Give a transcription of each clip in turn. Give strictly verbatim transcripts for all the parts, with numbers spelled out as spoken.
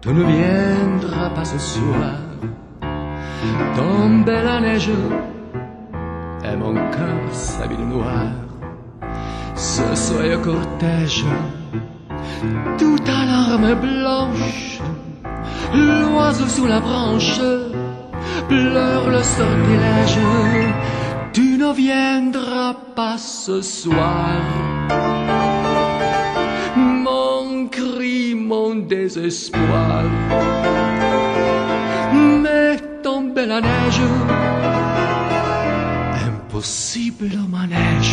Tu ne viendras pas ce soir, tomber la neige et mon cœur s'habille de noir. Ce soyeux cortège, tout à l'arme blanche, l'oiseau sous la branche pleure le sortilège. Tu ne viendras pas ce soir, mon cri, mon désespoir. Mais tomber la neige, impossible au manège.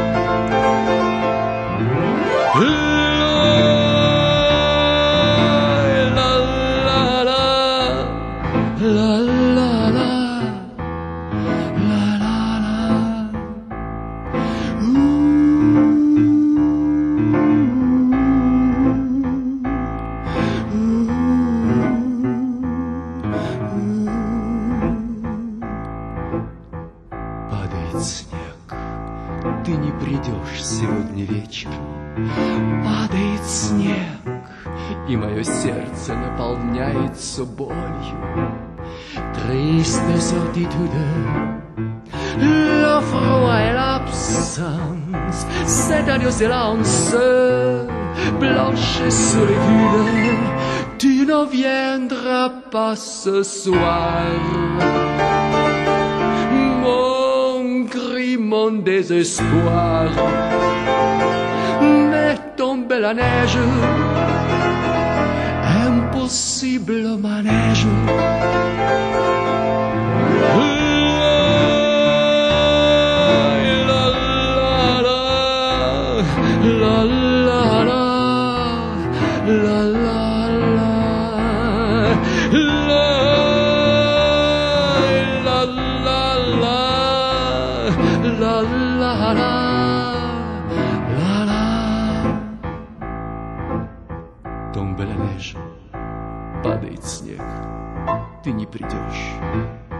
Падает снег, ты не придешь сегодня вечером. Падает снег, и мое сердце наполняется болью. Triste solitude, le froid et l'absence, cet adieu silence, blanche solitude. Tu ne viendras pas ce soir, mon cri, mon désespoir. Mais tomber la neige, impossible au manège. La la la, la la la, la la la la, la la la, la la. Tombe la neige, падает снег, ты не придешь.